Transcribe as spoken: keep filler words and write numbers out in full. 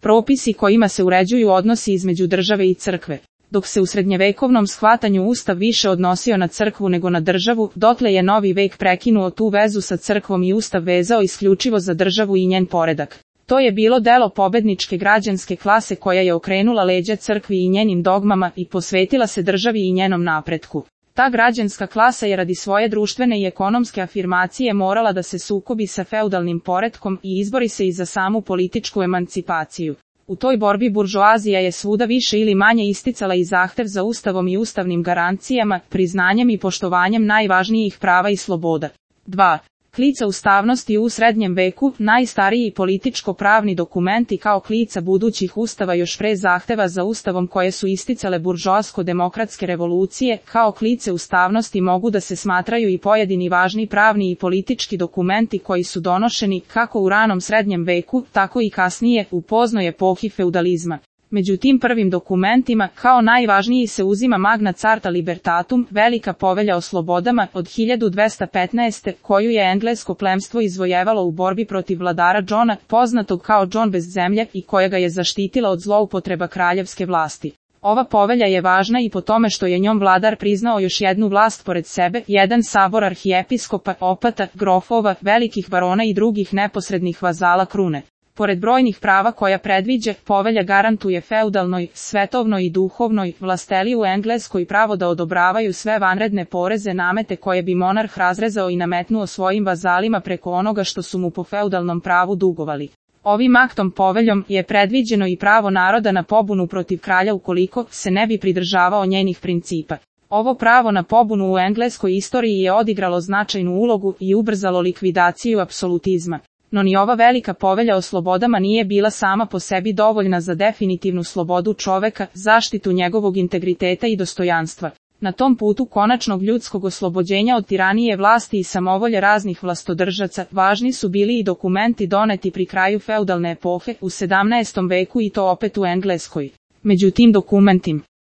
propisi kojima se uređuju odnosi između države i crkve. Dok se u srednjevekovnom shvatanju Ustav više odnosio na crkvu nego na državu, dotle je novi vek prekinuo tu vezu sa crkvom i Ustav vezao isključivo za državu i njen poredak. To je bilo delo pobedničke građanske klase koja je okrenula leđa crkvi i njenim dogmama i posvetila se državi i njenom napretku. Ta građanska klasa je radi svoje društvene i ekonomske afirmacije morala da se sukobi sa feudalnim poretkom i izbori se i za samu političku emancipaciju. U toj borbi buržoazija je svuda više ili manje isticala i zahtev za ustavom i ustavnim garancijama, priznanjem i poštovanjem najvažnijih prava i sloboda. dva. Klica ustavnosti u srednjem veku, najstariji političko-pravni dokumenti kao klica budućih ustava još pre zahteva za ustavom koje su isticale buržoasko-demokratske revolucije, kao klice ustavnosti mogu da se smatraju i pojedini važni pravni i politički dokumenti koji su donošeni kako u ranom srednjem veku, tako i kasnije u poznoj epohi feudalizma. Među tim prvim dokumentima, kao najvažniji se uzima Magna Carta Libertatum, Velika povelja o slobodama, od hiljadu dvesta petnaeste. koju je englesko plemstvo izvojevalo u borbi protiv vladara Johna, poznatog kao John bez zemlje, i koja ga je zaštitila od zloupotreba kraljevske vlasti. Ova povelja je važna i po tome što je njom vladar priznao još jednu vlast pored sebe, jedan sabor arhijepiskopa, opata, grofova, velikih barona i drugih neposrednih vazala krune. Pored brojnih prava koja predviđa, povelja garantuje feudalnoj, svetovnoj i duhovnoj vlasteli u Engleskoj pravo da odobravaju sve vanredne poreze namete koje bi monarh razrezao i nametnuo svojim vazalima preko onoga što su mu po feudalnom pravu dugovali. Ovim aktom poveljom je predviđeno i pravo naroda na pobunu protiv kralja ukoliko se ne bi pridržavao njenih principa. Ovo pravo na pobunu u engleskoj istoriji je odigralo značajnu ulogu i ubrzalo likvidaciju apsolutizma. No ni ova velika povelja o slobodama nije bila sama po sebi dovoljna za definitivnu slobodu čoveka, zaštitu njegovog integriteta i dostojanstva. Na tom putu konačnog ljudskog oslobođenja od tiranije vlasti i samovolje raznih vlastodržaca, važni su bili i dokumenti doneti pri kraju feudalne epohe u sedamnaestom veku i to opet u Engleskoj. Među tim dokumentima